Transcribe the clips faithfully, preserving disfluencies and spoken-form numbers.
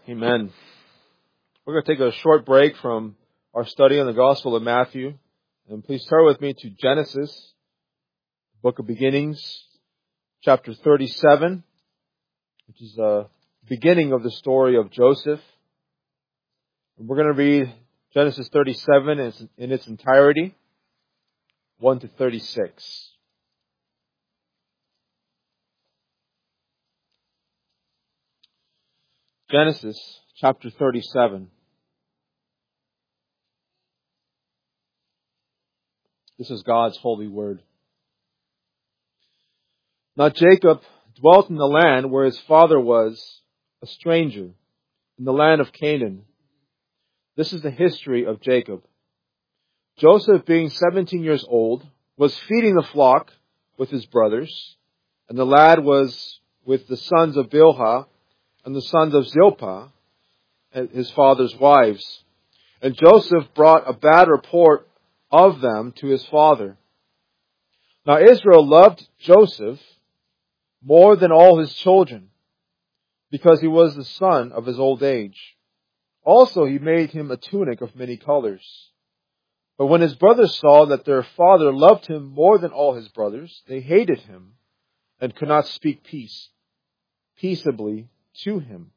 Amen. We're going to take a short break from our study on the Gospel of Matthew. And please turn with me to Genesis, Book of Beginnings, chapter thirty-seven, which is the beginning of the story of Joseph. And we're going to read Genesis thirty-seven in its entirety, one to thirty-six. Genesis chapter thirty-seven. This is God's holy word. Now Jacob dwelt in the land where his father was a stranger, in the land of Canaan. This is the history of Jacob. Joseph, being seventeen years old, was feeding the flock with his brothers, and the lad was with the sons of Bilhah and the sons of Zilpah, his father's wives. And Joseph brought a bad report of them to his father. Now Israel loved Joseph more than all his children, because he was the son of his old age. Also he made him a tunic of many colors. But when his brothers saw that their father loved him more than all his brothers, they hated him and could not speak peace, peaceably to him.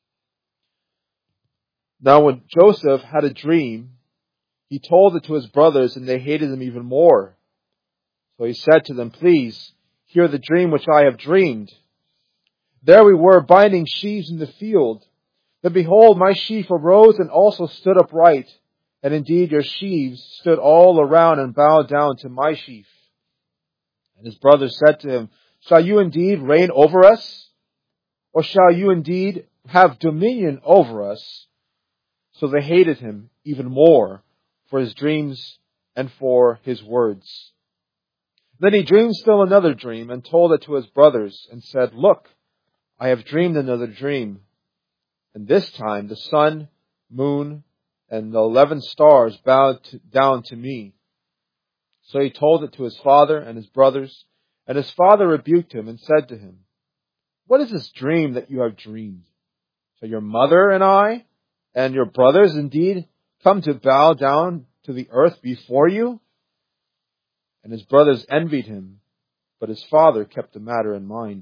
Now when Joseph had a dream, he told it to his brothers, and they hated him even more. So he said to them, "Please hear the dream which I have dreamed. There we were binding sheaves in the field. Then behold, my sheaf arose and also stood upright. And indeed your sheaves stood all around and bowed down to my sheaf." And his brothers said to him, "Shall you indeed reign over us? Or shall you indeed have dominion over us?" So they hated him even more for his dreams and for his words. Then he dreamed still another dream and told it to his brothers and said, "Look, I have dreamed another dream. And this time the sun, moon, and the eleven stars bowed to, down to me." So he told it to his father and his brothers, and his father rebuked him and said to him, "What is this dream that you have dreamed? So your mother and I and your brothers indeed come to bow down to the earth before you?" And his brothers envied him, but his father kept the matter in mind.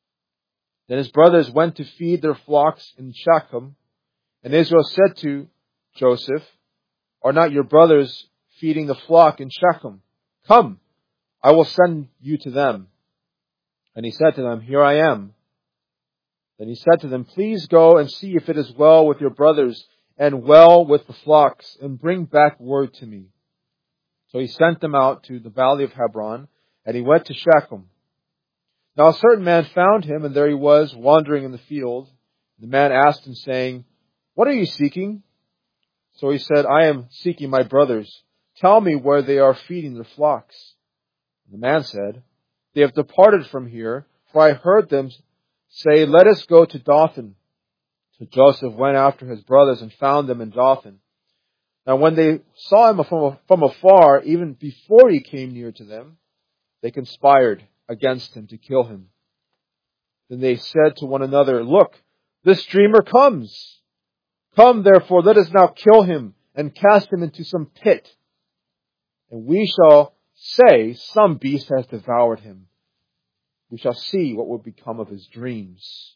Then his brothers went to feed their flocks in Shechem, and Israel said to Joseph, "Are not your brothers feeding the flock in Shechem? Come, I will send you to them." And he said to them, "Here I am." Then he said to them, "Please go and see if it is well with your brothers and well with the flocks, and bring back word to me." So he sent them out to the valley of Hebron, and he went to Shechem. Now a certain man found him, and there he was, wandering in the field. The man asked him, saying, "What are you seeking?" So he said, "I am seeking my brothers. Tell me where they are feeding their flocks." And the man said, "They have departed from here, for I heard them say, 'Let us go to Dothan.'" So Joseph went after his brothers and found them in Dothan. Now when they saw him from, from afar, even before he came near to them, they conspired against him to kill him. Then they said to one another, "Look, this dreamer comes. Come therefore, let us now kill him and cast him into some pit. And we shall say, 'Some beast has devoured him.' We shall see what will become of his dreams."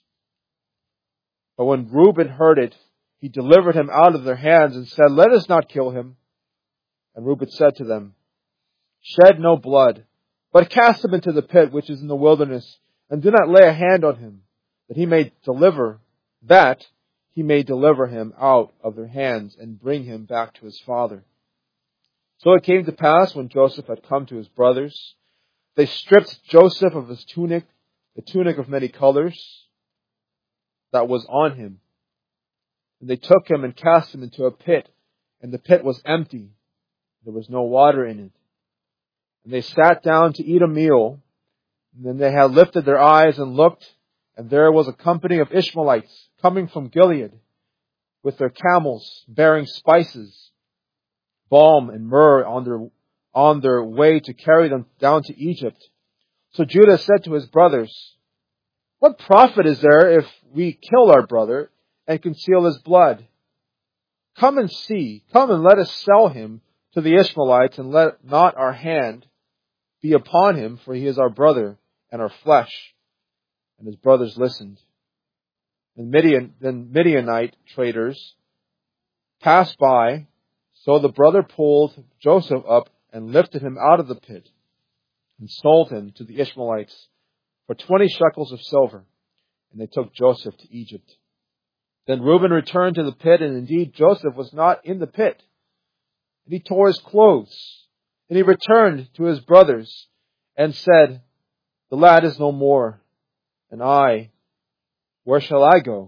But when Reuben heard it, he delivered him out of their hands and said, "Let us not kill him." And Reuben said to them, "Shed no blood, but cast him into the pit which is in the wilderness, and do not lay a hand on him, that he may deliver, that he may deliver him out of their hands and bring him back to his father." So it came to pass, when Joseph had come to his brothers, they stripped Joseph of his tunic, the tunic of many colors that was on him. And they took him and cast him into a pit, and the pit was empty. There was no water in it. And they sat down to eat a meal, and then they had lifted their eyes and looked, and there was a company of Ishmaelites coming from Gilead, with their camels bearing spices, balm and myrrh on their, on their way to carry them down to Egypt. So Judah said to his brothers, "What profit is there if we kill our brother and conceal his blood? Come and see. Come and let us sell him to the Ishmaelites, and let not our hand be upon him, for he is our brother and our flesh. And his brothers listened. And Midian, then Midianite traders passed by, so the brother pulled Joseph up and lifted him out of the pit and sold him to the Ishmaelites for twenty shekels of silver. And they took Joseph to Egypt. Then Reuben returned to the pit, and indeed Joseph was not in the pit. And he tore his clothes, and he returned to his brothers and said, the lad is no more, and I, where shall I go?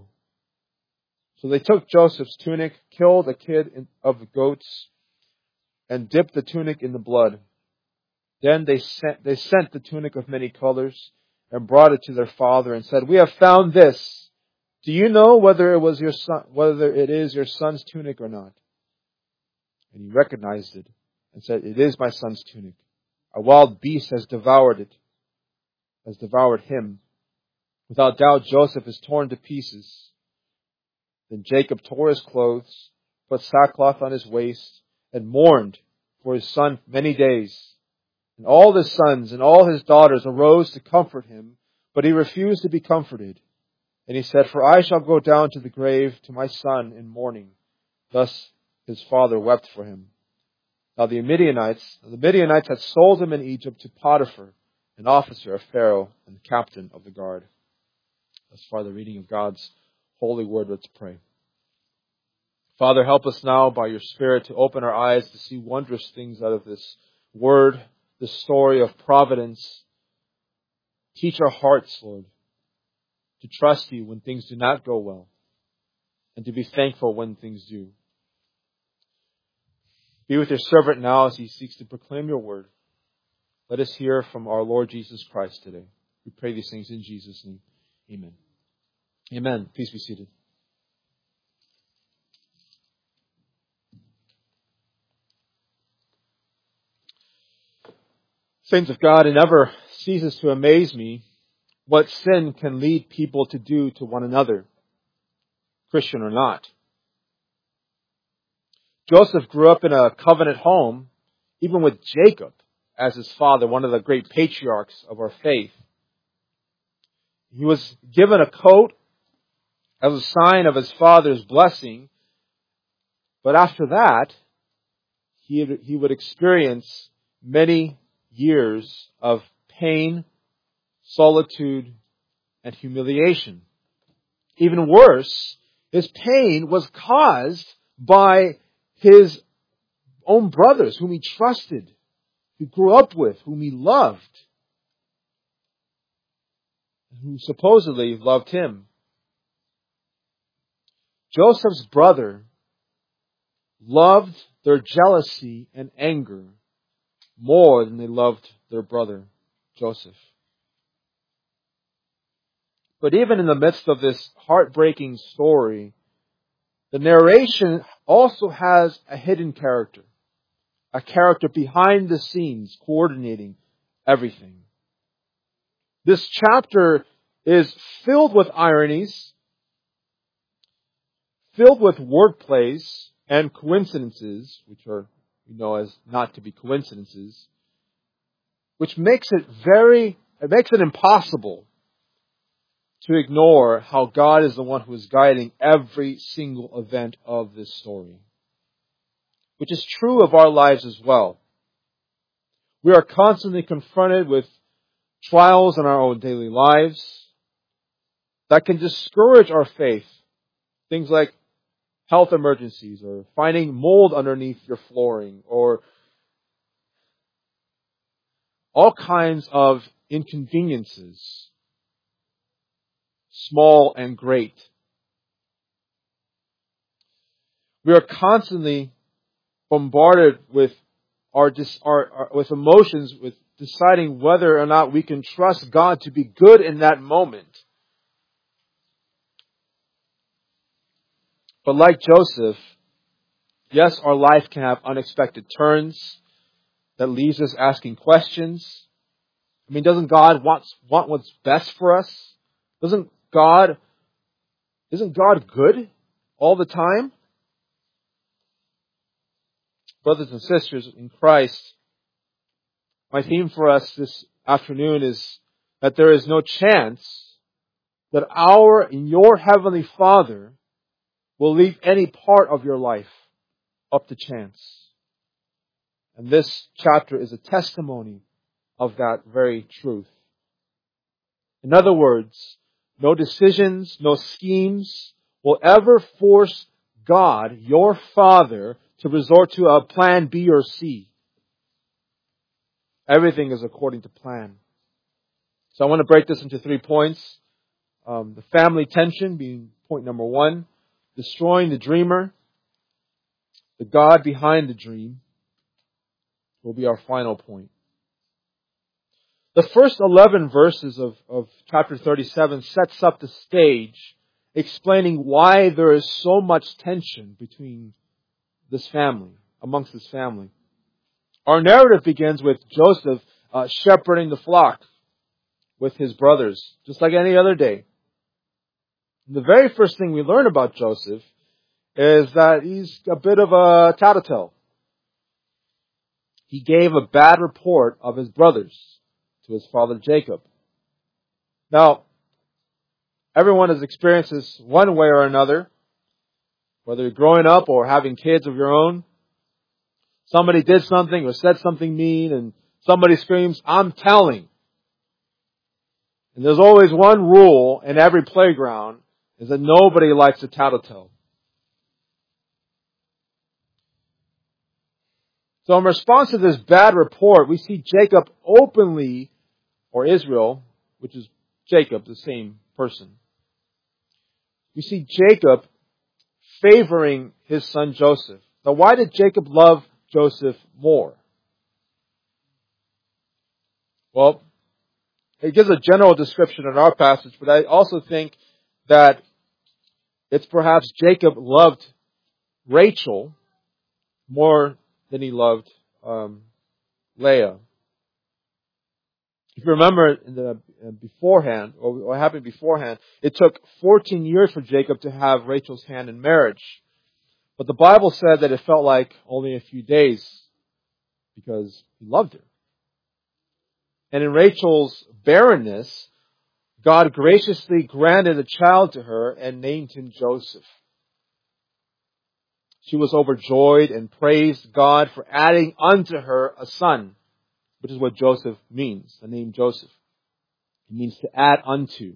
So they took Joseph's tunic, killed a kid of the goats, and dipped the tunic in the blood. Then they sent, they sent the tunic of many colors and brought it to their father and said, we have found this. Do you know whether it was your son, whether it is your son's tunic or not? And he recognized it and said, it is my son's tunic. A wild beast has devoured it, has devoured him. Without doubt, Joseph is torn to pieces. Then Jacob tore his clothes, put sackcloth on his waist, and mourned for his son many days. And all his sons and all his daughters arose to comfort him, but he refused to be comforted. And he said, for I shall go down to the grave to my son in mourning. Thus his father wept for him. Now the Midianites, the Midianites had sold him in Egypt to Potiphar, an officer of Pharaoh and the captain of the guard. Thus far the reading of God's holy word. Let's pray. Father, help us now by your Spirit to open our eyes to see wondrous things out of this word, this story of providence. Teach our hearts, Lord, to trust you when things do not go well, and to be thankful when things do. Be with your servant now as he seeks to proclaim your word. Let us hear from our Lord Jesus Christ today. We pray these things in Jesus' name. Amen. Amen. Please be seated. Saints of God, it never ceases to amaze me what sin can lead people to do to one another, Christian or not. Joseph grew up in a covenant home, even with Jacob as his father, one of the great patriarchs of our faith. He was given a coat as a sign of his father's blessing, but after that, he, he would experience many years of pain, solitude, and humiliation. Even worse, his pain was caused by his own brothers, whom he trusted, who grew up with, whom he loved, who supposedly loved him. Joseph's brother loved their jealousy and anger more than they loved their brother Joseph. But even in the midst of this heartbreaking story, the narration also has a hidden character, a character behind the scenes coordinating everything. This chapter is filled with ironies, filled with wordplays and coincidences, which are, we know as not to be coincidences, which makes it very, it makes it impossible to ignore how God is the one who is guiding every single event of this story, which is true of our lives as well. We are constantly confronted with trials in our own daily lives that can discourage our faith. Things like health emergencies, or finding mold underneath your flooring, or all kinds of inconveniences, small and great. We are constantly bombarded with our, our, our with emotions, with deciding whether or not we can trust God to be good in that moment. But like Joseph, yes, our life can have unexpected turns that leaves us asking questions. I mean, doesn't God want, want what's best for us? Doesn't God Isn't God good all the time? Brothers and sisters in Christ, my theme for us this afternoon is that there is no chance that our and your Heavenly Father will leave any part of your life up to chance. And this chapter is a testimony of that very truth. In other words, no decisions, no schemes will ever force God, your Father, to resort to a plan B or C. Everything is according to plan. So I want to break this into three points. Um, the family tension being point number one. Destroying the dreamer. The God behind the dream will be our final point. The first eleven verses of, of chapter thirty-seven sets up the stage, explaining why there is so much tension between this family, amongst this family. Our narrative begins with Joseph uh, shepherding the flock with his brothers, just like any other day. And the very first thing we learn about Joseph is that he's a bit of a tattletale. He gave a bad report of his brothers to his father Jacob. Now, everyone has experienced this one way or another, whether you're growing up or having kids of your own. Somebody did something or said something mean and somebody screams, "I'm telling." And there's always one rule in every playground, is that nobody likes a tattletale. So in response to this bad report, we see Jacob openly, or Israel, which is Jacob, the same person. We see Jacob favoring his son Joseph. Now, why did Jacob love Joseph more? Well, it gives a general description in our passage, but I also think that it's perhaps Jacob loved Rachel more than he loved um, Leah. If you remember in the, uh, beforehand, or what happened beforehand, it took fourteen years for Jacob to have Rachel's hand in marriage. But the Bible said that it felt like only a few days because he loved her. And in Rachel's barrenness, God graciously granted a child to her and named him Joseph. She was overjoyed and praised God for adding unto her a son, which is what Joseph means, the name Joseph. It means to add unto.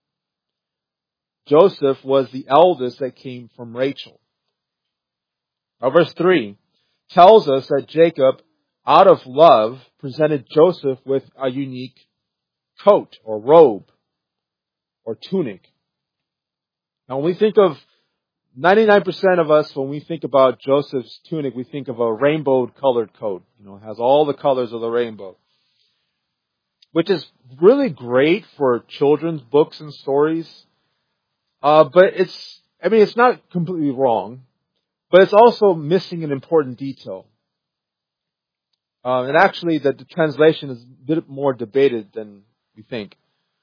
Joseph was the eldest that came from Rachel. Now, verse three tells us that Jacob, out of love, presented Joseph with a unique coat or robe or tunic. Now, when we think of ninety-nine percent of us, when we think about Joseph's tunic, we think of a rainbow-colored coat. You know, it has all the colors of the rainbow, which is really great for children's books and stories. Uh, but it's, I mean, it's not completely wrong, but it's also missing an important detail. Uh, and actually, the, the translation is a bit more debated than we think.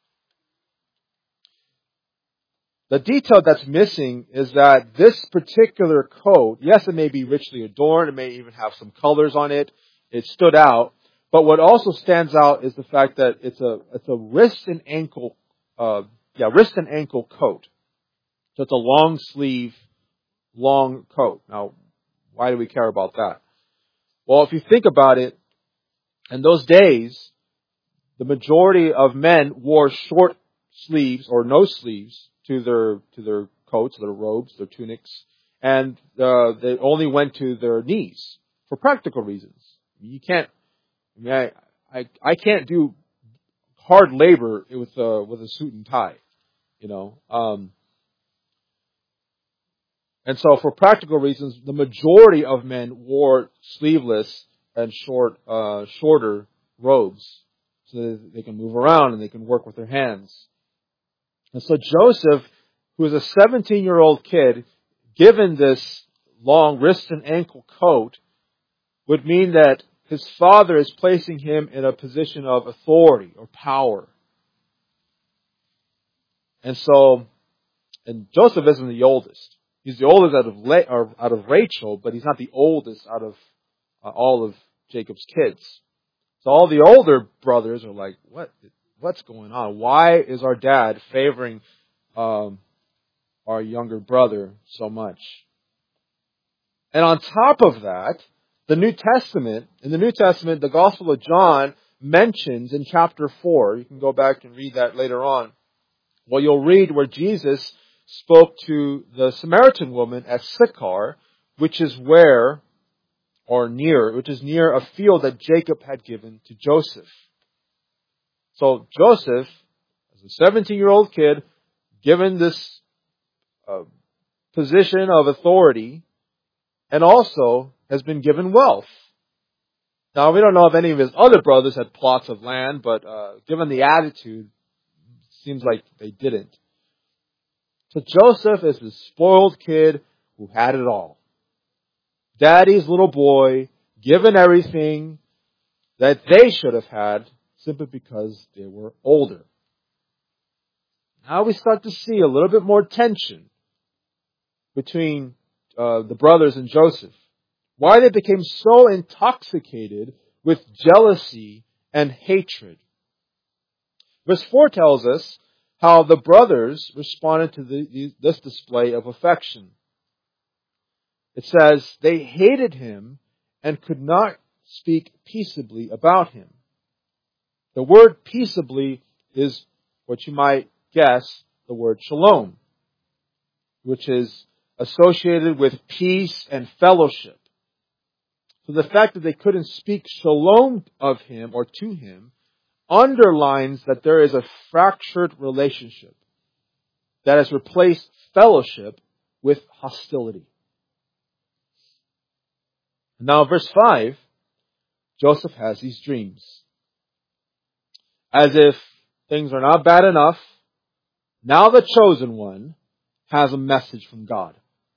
The detail that's missing is that this particular coat, yes, it may be richly adorned, it may even have some colors on it, it stood out, but what also stands out is the fact that it's a it's a wrist and ankle, uh, yeah, wrist and ankle coat. So it's a long sleeve, long coat. Now, why do we care about that? Well, if you think about it, in those days, the majority of men wore short sleeves or no sleeves to their to their coats, their robes, their tunics, and uh, they only went to their knees for practical reasons. You can't, I mean, I I, I can't do hard labor with a with a suit and tie, you know. Um, and so, for practical reasons, the majority of men wore sleeveless and short, uh, shorter robes, so that they can move around and they can work with their hands. And so Joseph, who is a seventeen-year-old kid, given this long wrist and ankle coat, would mean that his father is placing him in a position of authority or power. And so And Joseph isn't the oldest. He's the oldest out of Le- or out of Rachel, but he's not the oldest out of uh, all of Jacob's kids. So all the older brothers are like, "What? What's going on? Why is our dad favoring um, our younger brother so much?" And on top of that, the New Testament, in the New Testament, the Gospel of John mentions in chapter four, you can go back and read that later on. Well, you'll read where Jesus spoke to the Samaritan woman at Sychar, which is where, or near, which is near a field that Jacob had given to Joseph. So Joseph, as a seventeen-year-old kid, given this uh, position of authority, and also has been given wealth. Now, we don't know if any of his other brothers had plots of land, but uh, given the attitude, it seems like they didn't. So Joseph is this spoiled kid who had it all. Daddy's little boy, given everything that they should have had simply because they were older. Now we start to see a little bit more tension between uh, the brothers and Joseph. Why they became so intoxicated with jealousy and hatred. Verse four tells us how the brothers responded to the, this display of affection. It says, they hated him and could not speak peaceably about him. The word peaceably is what you might guess the word shalom, which is associated with peace and fellowship. So the fact that they couldn't speak shalom of him or to him underlines that there is a fractured relationship that has replaced fellowship with hostility. Now, verse five, Joseph has these dreams. As if things are not bad enough, now the chosen one has a message from God.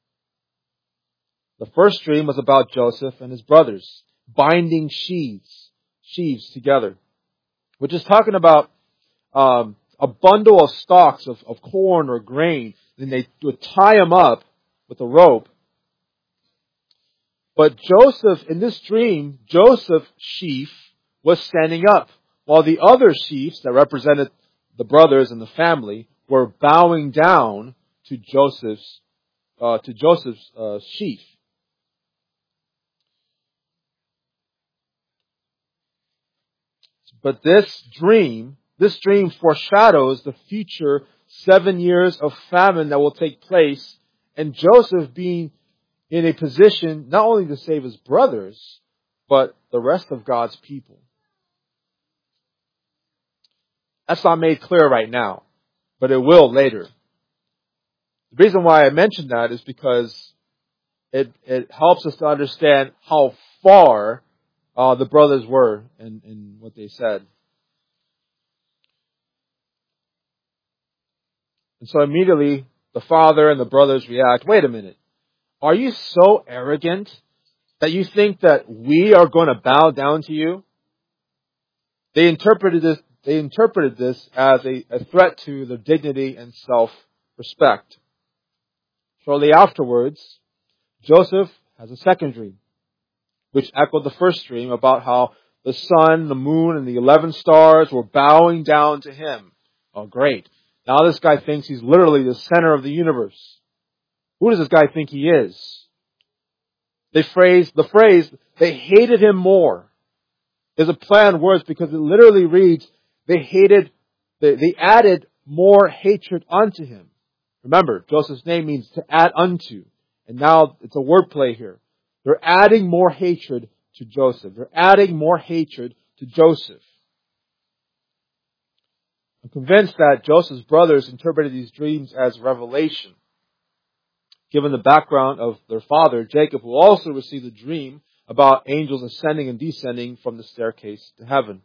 The first dream was about Joseph and his brothers binding sheaves, sheaves together, which is talking about um, a bundle of stalks of, of corn or grain. Then they would tie them up with a rope. But Joseph, in this dream, Joseph's sheaf was standing up, while the other sheaves that represented the brothers and the family were bowing down to Joseph's uh, to Joseph's uh, sheaf. But this dream, this dream foreshadows the future seven years of famine that will take place, and Joseph being in a position not only to save his brothers, but the rest of God's people. That's not made clear right now, but it will later. The reason why I mention that is because it, it helps us to understand how far uh, the brothers were in, in what they said. And so immediately the father and the brothers react, wait a minute, are you so arrogant that you think that we are going to bow down to you? They interpreted this, they interpreted this as a, a threat to their dignity and self-respect. Shortly afterwards, Joseph has a second dream, which echoed the first dream about how the sun, the moon, and the eleven stars were bowing down to him. Oh, great. Now this guy thinks he's literally the center of the universe. Who does this guy think he is? They phrase, the phrase, they hated him more, is a play on words because it literally reads, they hated, they, they added more hatred unto him. Remember, Joseph's name means to add unto. And now it's a wordplay here. They're adding more hatred to Joseph. They're adding more hatred to Joseph. I'm convinced that Joseph's brothers interpreted these dreams as revelation, given the background of their father, Jacob, who also received a dream about angels ascending and descending from the staircase to heaven.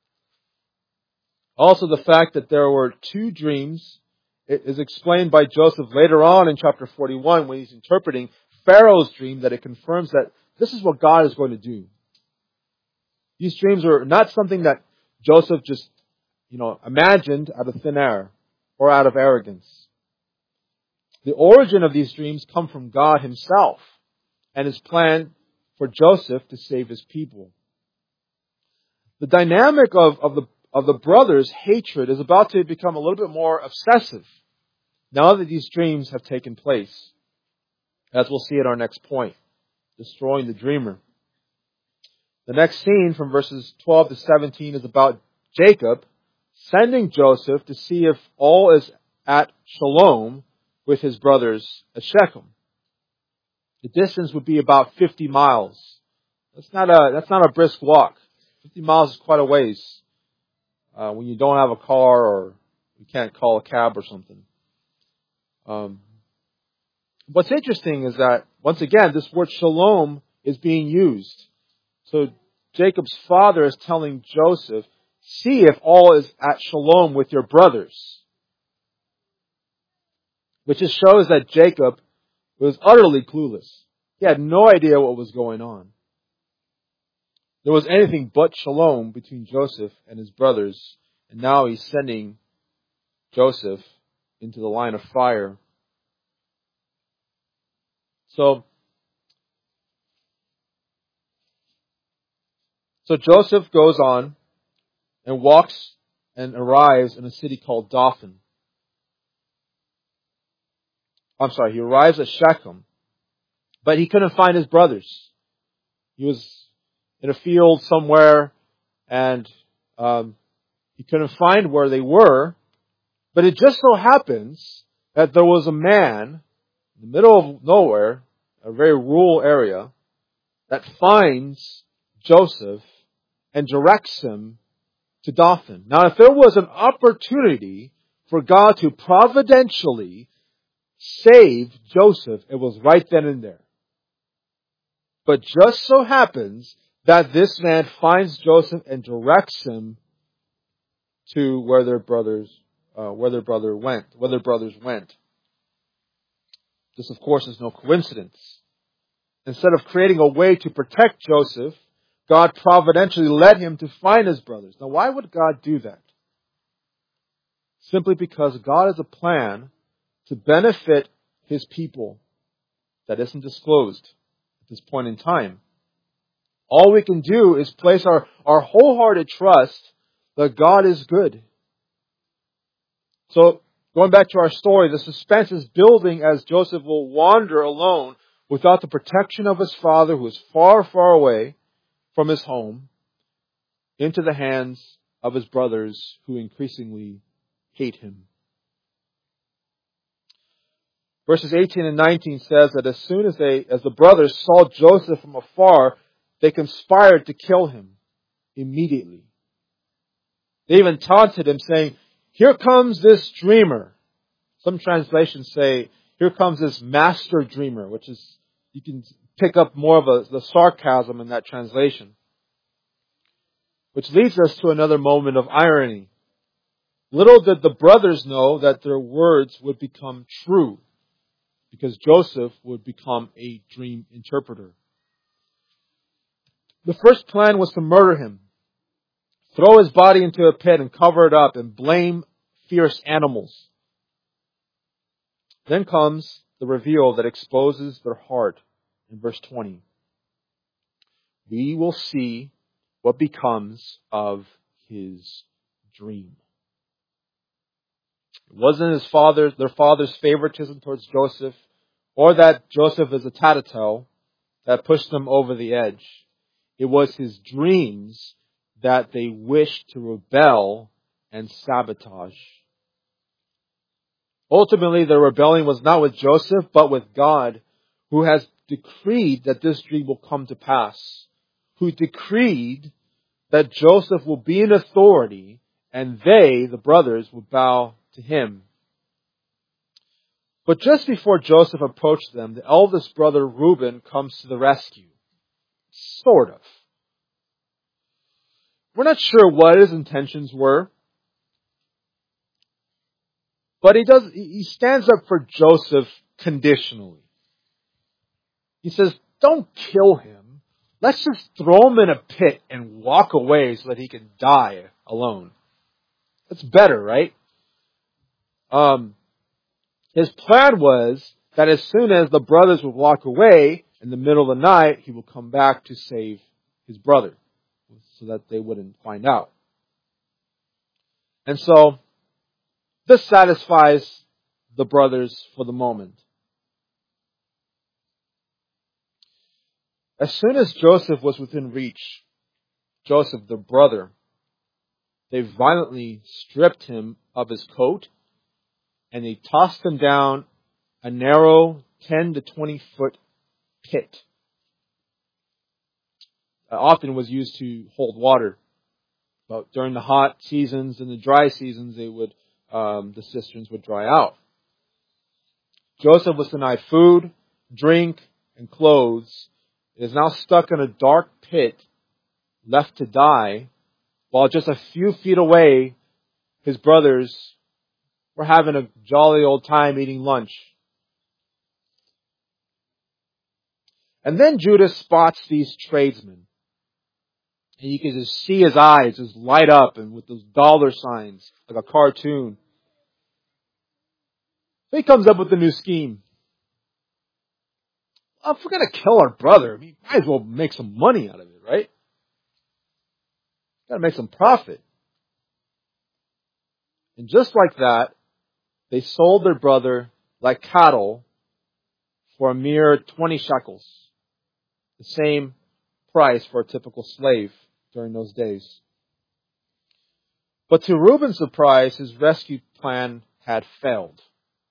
Also, the fact that there were two dreams is explained by Joseph later on in chapter forty-one when he's interpreting Pharaoh's dream, that it confirms that this is what God is going to do. These dreams are not something that Joseph just, you know, imagined out of thin air or out of arrogance. The origin of these dreams come from God himself and his plan for Joseph to save his people. The dynamic of, of the of the brothers' hatred is about to become a little bit more obsessive now that these dreams have taken place, as we'll see at our next point, destroying the dreamer. The next scene from verses twelve to seventeen is about Jacob sending Joseph to see if all is at Shalom with his brothers at Shechem. The distance would be about fifty miles. That's not a that's not a brisk walk. fifty miles is quite a ways uh, when you don't have a car or you can't call a cab or something. Um, what's interesting is that, once again, this word shalom is being used. So Jacob's father is telling Joseph, see if all is at shalom with your brothers. Which just shows that Jacob was utterly clueless. He had no idea what was going on. There was anything but shalom between Joseph and his brothers, and now he's sending Joseph into the line of fire. So, so Joseph goes on and walks and arrives in a city called Dothan. I'm sorry, he arrives at Shechem, but he couldn't find his brothers. He was in a field somewhere, and um, he couldn't find where they were. But it just so happens that there was a man in the middle of nowhere, a very rural area, that finds Joseph and directs him to Dothan. Now, if there was an opportunity for God to providentially save Joseph, it was right then and there. But just so happens that this man finds Joseph and directs him to where their brothers, uh, where their brother went, where their brothers went. This, of course, is no coincidence. Instead of creating a way to protect Joseph, God providentially led him to find his brothers. Now, why would God do that? Simply because God has a plan to benefit his people that isn't disclosed at this point in time. All we can do is place our, our wholehearted trust that God is good. So, going back to our story, the suspense is building as Joseph will wander alone without the protection of his father, who is far, far away from his home, into the hands of his brothers, who increasingly hate him. Verses eighteen and nineteen says that as soon as they, as the brothers saw Joseph from afar, they conspired to kill him immediately. They even taunted him, saying, "Here comes this dreamer." Some translations say, "Here comes this master dreamer," which is, you can pick up more of a, the sarcasm in that translation. Which leads us to another moment of irony. Little did the brothers know that their words would become true, because Joseph would become a dream interpreter. The first plan was to murder him, throw his body into a pit and cover it up, and blame fierce animals. Then comes the reveal that exposes their heart in verse twenty. We will see what becomes of his dream. It wasn't his father, their father's favoritism towards Joseph, or that Joseph is a tattletale that pushed them over the edge. It was his dreams that they wished to rebel and sabotage. Ultimately, their rebellion was not with Joseph, but with God, who has decreed that this dream will come to pass, who decreed that Joseph will be in authority, and they, the brothers, will bow to him. But just before Joseph approached them, the eldest brother Reuben comes to the rescue. Sort of. We're not sure what his intentions were, but he does. He stands up for Joseph conditionally. He says, "Don't kill him. Let's just throw him in a pit and walk away so that he can die alone." That's better, right? Um, His plan was that as soon as the brothers would walk away in the middle of the night, he will come back to save his brother so that they wouldn't find out. And so, this satisfies the brothers for the moment. As soon as Joseph was within reach, Joseph, the brother, they violently stripped him of his coat and they tossed him down a narrow ten to twenty foot pit. Uh, often was used to hold water. But during the hot seasons and the dry seasons, they would um, the cisterns would dry out. Joseph was denied food, drink, and clothes. He is now stuck in a dark pit, left to die, while just a few feet away, his brothers were having a jolly old time eating lunch. And then Judas spots these tradesmen. And you can just see his eyes just light up and with those dollar signs, like a cartoon. So he comes up with a new scheme. Well, if we're going to kill our brother, we might as well make some money out of it, right? Got to make some profit. And just like that, they sold their brother like cattle for a mere twenty shekels. The same price for a typical slave during those days. But to Reuben's surprise, his rescue plan had failed.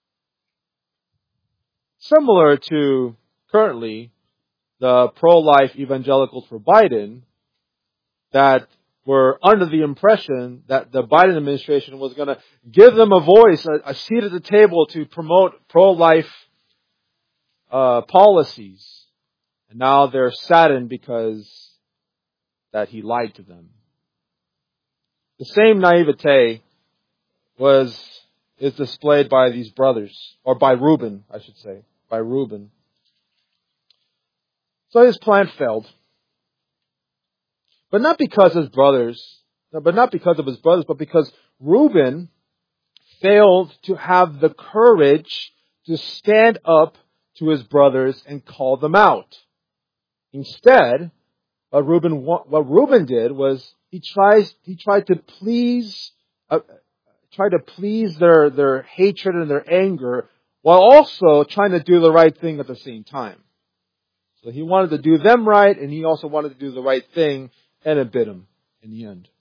Similar to currently the pro-life evangelicals for Biden that were under the impression that the Biden administration was going to give them a voice, a, a seat at the table to promote pro-life uh, policies. And now they're saddened because that he lied to them. The same naivete was is displayed by these brothers, or by Reuben, I should say, by Reuben. So his plan failed. But not because his brothers, but not because of his brothers, but because Reuben failed to have the courage to stand up to his brothers and call them out. Instead, what Reuben, what Reuben did was he tries, he tried to please, uh, try to please their, their hatred and their anger while also trying to do the right thing at the same time. So he wanted to do them right and he also wanted to do the right thing, and it bit him in the end.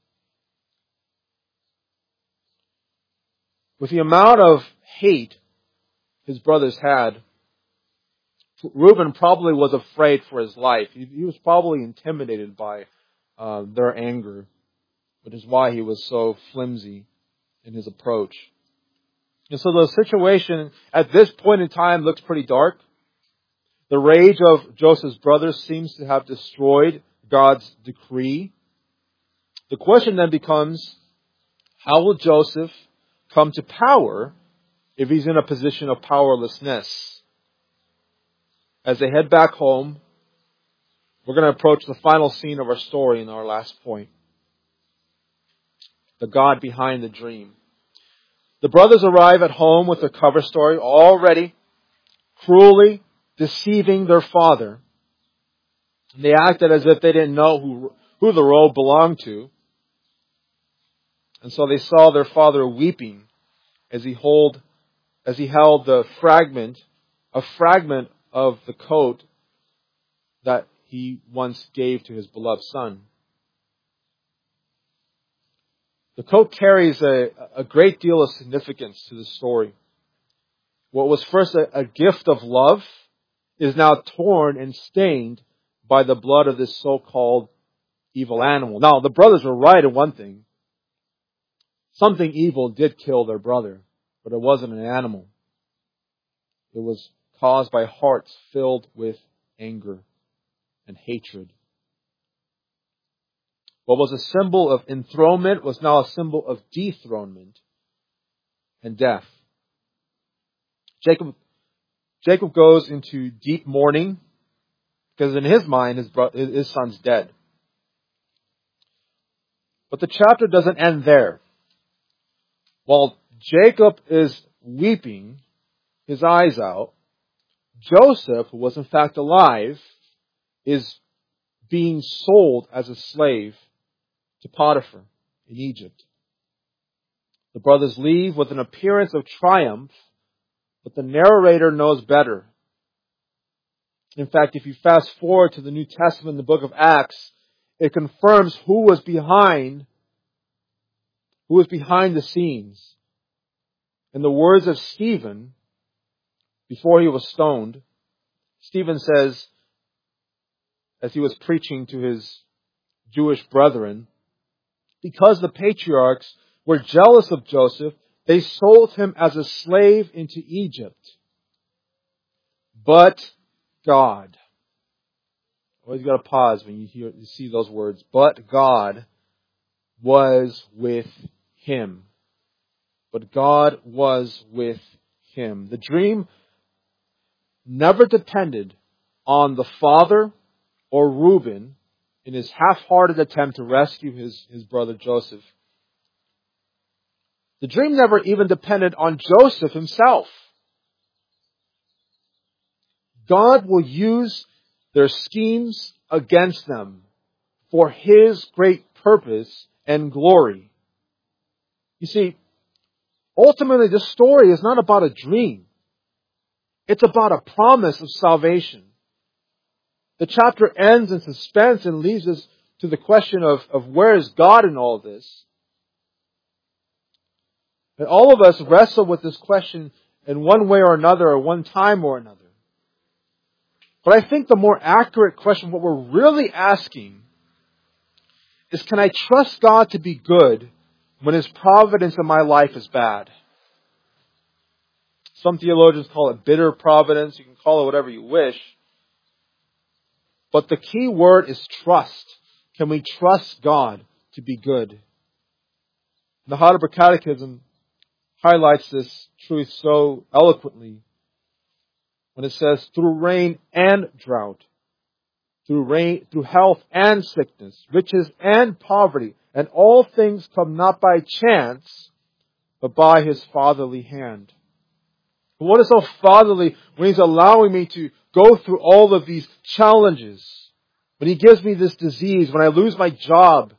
With the amount of hate his brothers had, Reuben probably was afraid for his life. He, he was probably intimidated by uh, their anger, which is why he was so flimsy in his approach. And so the situation at this point in time looks pretty dark. The rage of Joseph's brothers seems to have destroyed God's decree. The question then becomes, how will Joseph come to power if he's in a position of powerlessness? As they head back home, we're going to approach the final scene of our story in our last point. The God behind the dream. The brothers arrive at home with their cover story all ready, cruelly deceiving their father. They acted as if they didn't know who, who the robe belonged to. And so they saw their father weeping as he hold, as he held the fragment, a fragment of the coat that he once gave to his beloved son. The coat carries a, a great deal of significance to the story. What was first a, a gift of love is now torn and stained by the blood of this so-called evil animal. Now, the brothers were right in one thing. Something evil did kill their brother, but it wasn't an animal. It was caused by hearts filled with anger and hatred. What was a symbol of enthronement was now a symbol of dethronement and death. Jacob, Jacob goes into deep mourning because in his mind, his, bro- his son's dead. But the chapter doesn't end there. While Jacob is weeping, his eyes out, Joseph, who was in fact alive, is being sold as a slave to Potiphar in Egypt. The brothers leave with an appearance of triumph, but the narrator knows better. In fact, if you fast forward to the New Testament in the book of Acts, it confirms who was behind, who was behind the scenes. In the words of Stephen, before he was stoned, Stephen says, as he was preaching to his Jewish brethren, because the patriarchs were jealous of Joseph, they sold him as a slave into Egypt. But God. Always got to pause when you hear, you see those words. But God was with him. But God was with him. The dream never depended on the father or Reuben in his half-hearted attempt to rescue his, his brother Joseph. The dream never even depended on Joseph himself. God will use their schemes against them for His great purpose and glory. You see, ultimately this story is not about a dream. It's about a promise of salvation. The chapter ends in suspense and leaves us to the question of, of where is God in all this? And all of us wrestle with this question in one way or another, or one time or another. But I think the more accurate question, what we're really asking, is can I trust God to be good when His providence in my life is bad? Some theologians call it bitter providence. You can call it whatever you wish. But the key word is trust. Can we trust God to be good? The Heidelberg Catechism highlights this truth so eloquently when it says, through rain and drought, through rain, through health and sickness, riches and poverty, and all things come not by chance, but by His fatherly hand. But what is so fatherly when He's allowing me to go through all of these challenges? When He gives me this disease, when I lose my job,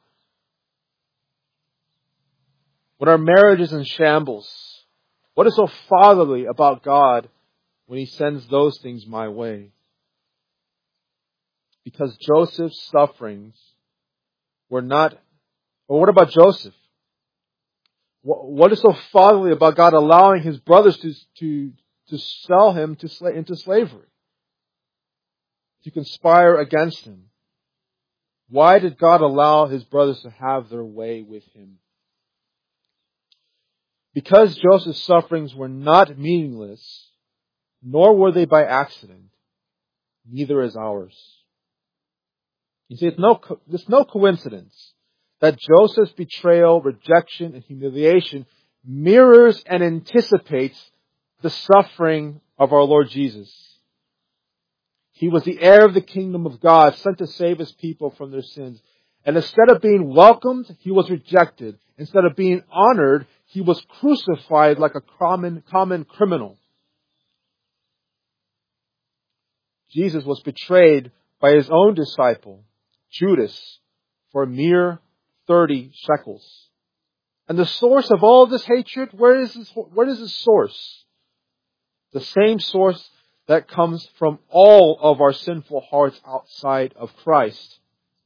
when our marriage is in shambles. What is so fatherly about God when He sends those things my way? Because Joseph's sufferings were not... Or what about Joseph? What is so fatherly about God allowing his brothers to, to, to sell him to sla- into slavery? To conspire against him? Why did God allow his brothers to have their way with him? Because Joseph's sufferings were not meaningless, nor were they by accident, neither is ours. You see, it's no, it's no coincidence that Joseph's betrayal, rejection, and humiliation mirrors and anticipates the suffering of our Lord Jesus. He was the heir of the kingdom of God, sent to save His people from their sins. And instead of being welcomed, He was rejected. Instead of being honored, He was crucified like a common, common criminal. Jesus was betrayed by His own disciple, Judas, for a mere thirty shekels. And the source of all this hatred, where is this, where is the source? The same source that comes from all of our sinful hearts outside of Christ.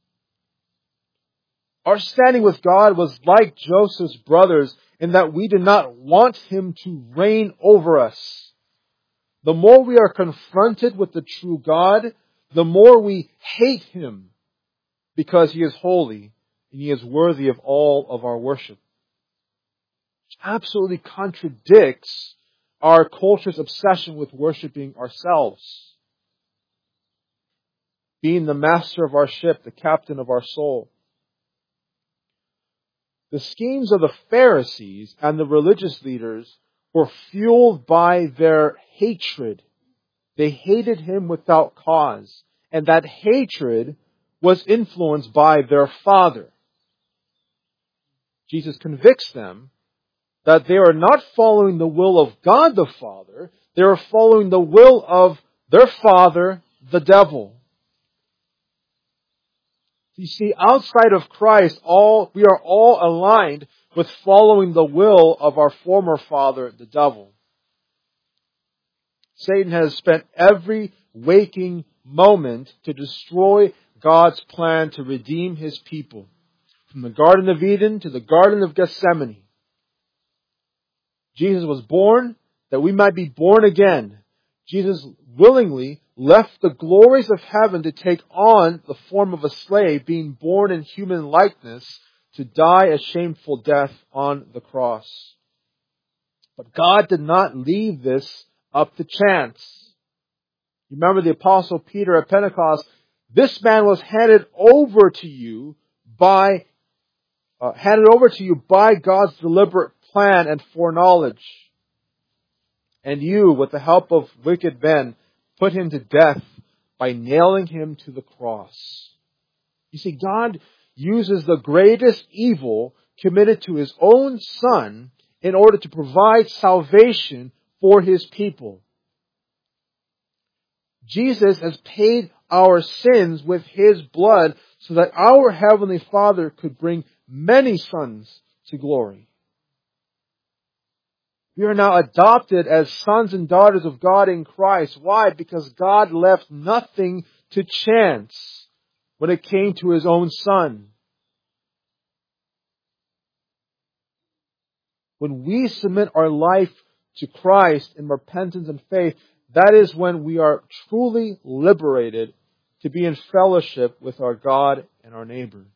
Our standing with God was like Joseph's brothers in that we did not want Him to reign over us. The more we are confronted with the true God, the more we hate Him because He is holy and He is worthy of all of our worship. Which absolutely contradicts our culture's obsession with worshiping ourselves. Being the master of our ship, the captain of our soul. The schemes of the Pharisees and the religious leaders were fueled by their hatred. They hated Him without cause. And that hatred was influenced by their father. Jesus convicts them that they are not following the will of God the Father. They were following the will of their father, the devil. You see, outside of Christ, all we are all aligned with following the will of our former father, the devil. Satan has spent every waking moment to destroy God's plan to redeem His people. From the Garden of Eden to the Garden of Gethsemane. Jesus was born that we might be born again. Jesus willingly left the glories of heaven to take on the form of a slave, being born in human likeness, to die a shameful death on the cross. But God did not leave this up to chance. You remember the Apostle Peter at Pentecost, this man was handed over to you by, uh, handed over to you by God's deliberate plan and foreknowledge. And you, with the help of wicked men, put him to death by nailing him to the cross. You see, God uses the greatest evil committed to His own Son in order to provide salvation for His people. Jesus has paid our sins with His blood so that our Heavenly Father could bring many sons to glory. We are now adopted as sons and daughters of God in Christ. Why? Because God left nothing to chance when it came to His own Son. When we submit our life to Christ in repentance and faith, that is when we are truly liberated to be in fellowship with our God and our neighbor.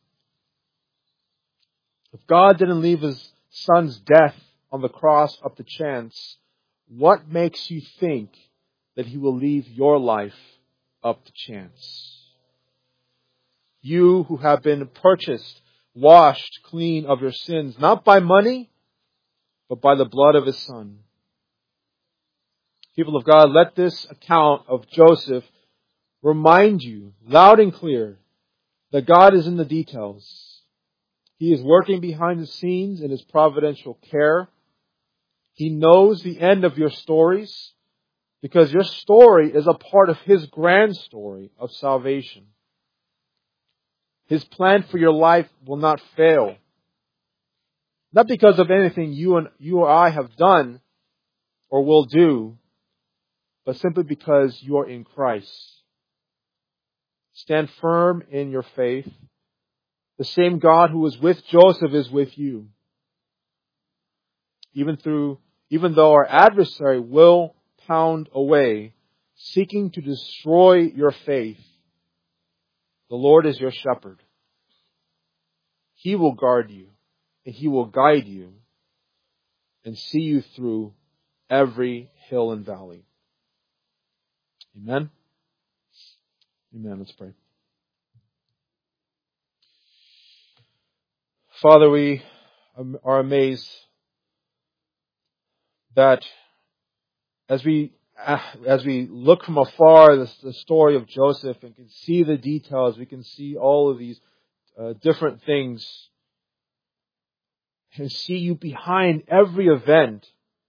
If God didn't leave His Son's death on the cross up to chance, what makes you think that He will leave your life up to chance? You who have been purchased, washed clean of your sins, not by money, but by the blood of His Son. People of God, let this account of Joseph remind you loud and clear that God is in the details. He is working behind the scenes in His providential care. He knows the end of your stories because your story is a part of His grand story of salvation. His plan for your life will not fail. Not because of anything you and you or I have done or will do, but simply because you are in Christ. Stand firm in your faith. The same God who was with Joseph is with you. Even through, even though our adversary will pound away, seeking to destroy your faith, the Lord is your shepherd. He will guard you, and He will guide you, and see you through every hill and valley. Amen? Amen. Let's pray. Father, we are amazed that as we as we look from afar the, the story of Joseph and can see the details, we can see all of these uh, different things and see you behind every event.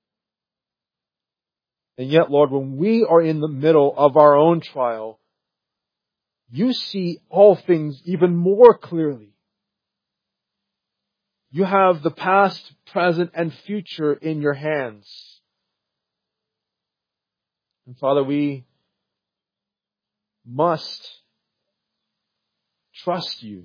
And yet, Lord, when we are in the middle of our own trial, you see all things even more clearly. You have the past, present, and future in your hands. And Father, we must trust you.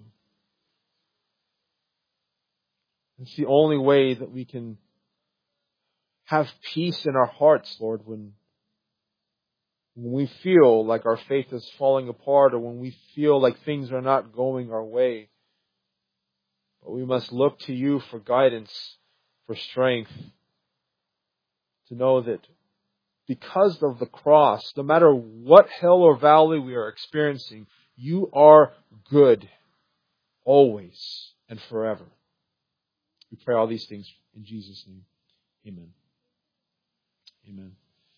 It's the only way that we can have peace in our hearts, Lord, when, when we feel like our faith is falling apart or when we feel like things are not going our way. But we must look to you for guidance, for strength, to know that because of the cross, no matter what hill or valley we are experiencing, you are good, always and forever. We pray all these things in Jesus' name. Amen. Amen.